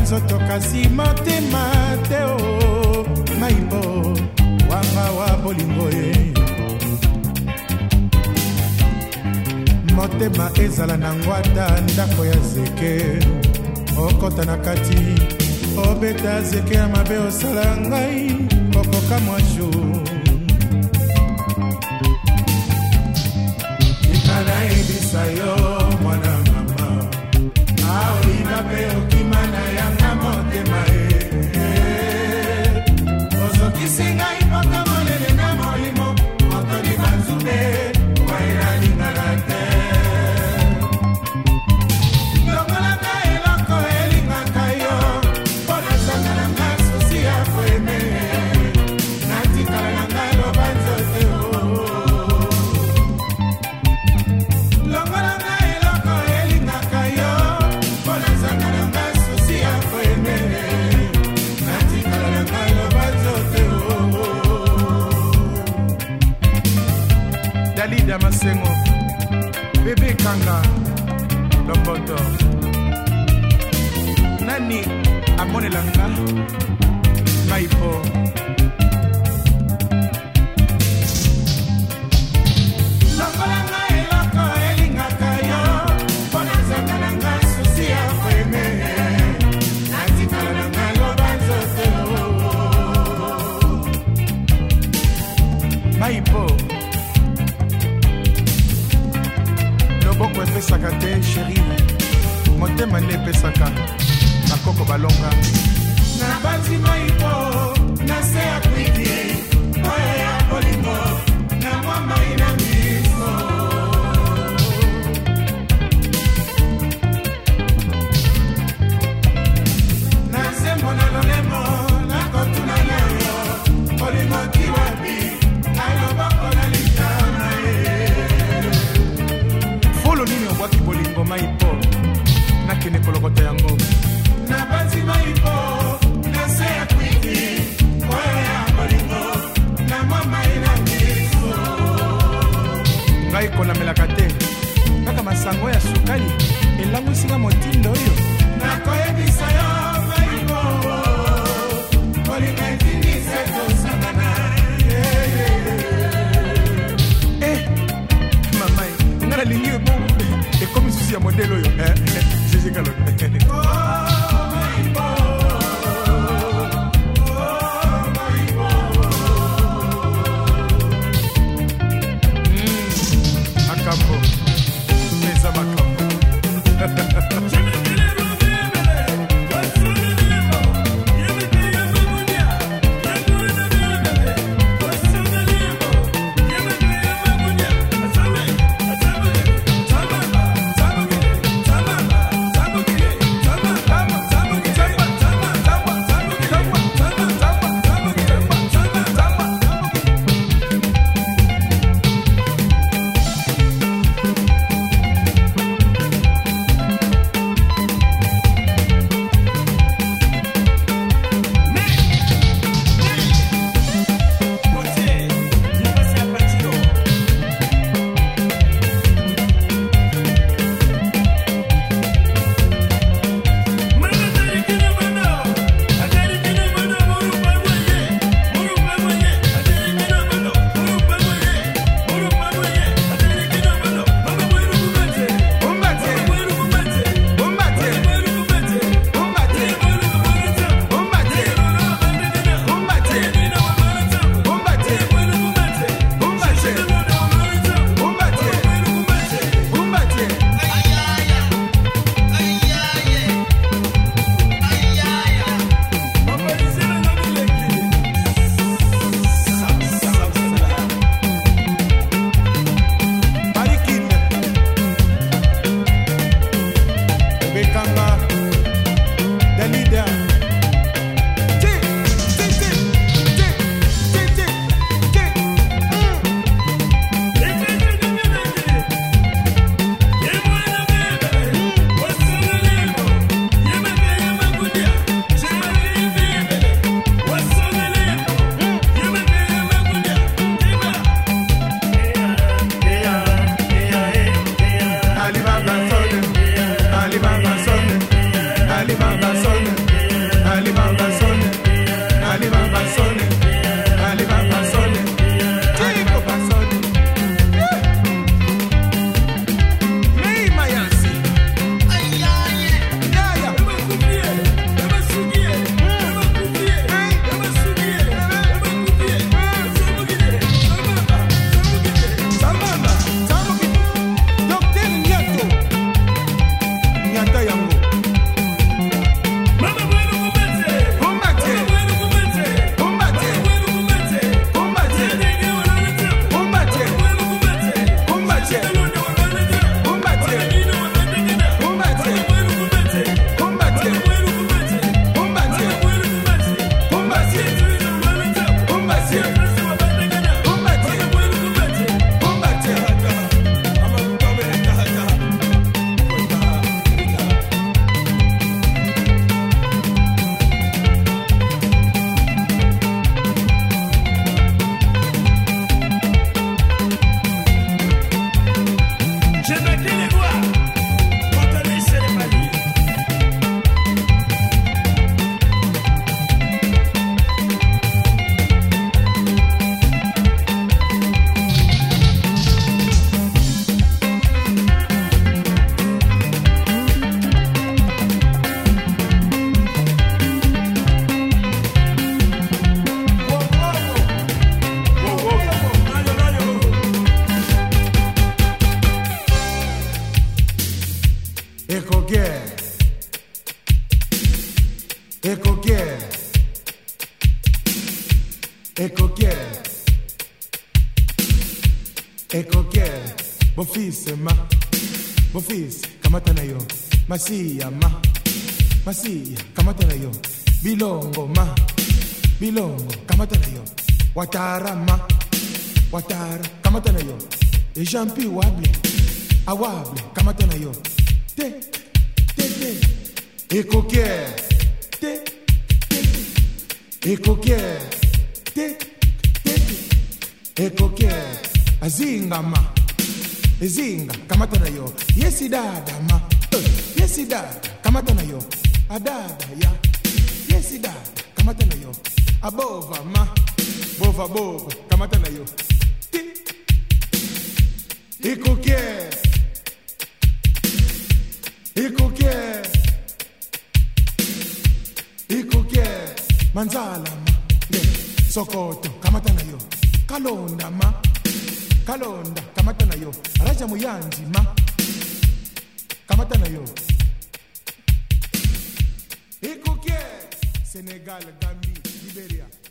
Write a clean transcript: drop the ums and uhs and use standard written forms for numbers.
nzoto kasi motema te o maimbo wanga wa bolingo ye motema ezala na ngwata ndako ya zeke okota na kati obeta zeke ya mabe osala ngai okoka mwashu ikana ebisa yo mwana mama aolinga pe okimana yanga motema ozokisi ngai mpaka molele na molimo mokoli banzube waelalingana te lokolanga eloko elingaka yo mpo nazangalanga susi ya koeme natikala na ngai loba nzote lokolanga eloko elingaka yo mpo nazangalanga susi ya koeme natikala na ngai loba nzote Dalida Masengo Bebe Kanga Lomboto Nani Amone Langa Maipo Longolanga eloko elingaka yo Pona zangalanga susi ya kweme Natikala nanga loba nzote Maipo Boko epesaka te chéri motema nde epesaka bakoko balonga na banzima ipo na se ya kwiti oyo ya bolingo na mwamba ina miso na sembo na lolemo na kotuna nayo bolingo kiwapi aloboko na litana nini obwaki bolingo maipo nakende kolokota yango na banzi maipo na se ya kwiti oyo ya bolingo na mama ina miso ngai kolamelaka te kaka masango ya sukali elangwisinga motindo oyo nakoyebisa yo maipo bolingo etindise tosangana mamai ngana lingi ebo et comme souci à modèle Gégé Galon Akambo Mesa Makambo Ekoke, bofise ma, bofise, kamata na yo. Masiya ma, masiya, kamata na yo. Bilongo ma, bilongo, kamata na yo. Watara ma, watara, kamata na yo. Ejampi wable, awable, kamata na yo. Te, te, te. Ekoke, te, te, te. Ekoke, te, te, te. Ekoke, azinga ma, ezinga, kamata na yo. Yesi dada ma, yesi dada, kamata na yo. Adada ya, yesi dada, kamata na yo. Abova ma, bova bova, kamata na yo. Ti, ikoke, ikoke, ikoke, manzala ma, de, Sokoto, kamata na yo. Kalonda ma, kalonda, kamata na yo. Raja Muyanji ma, kamata na yo. Ikoke, Senegal, Gambie, Liberia.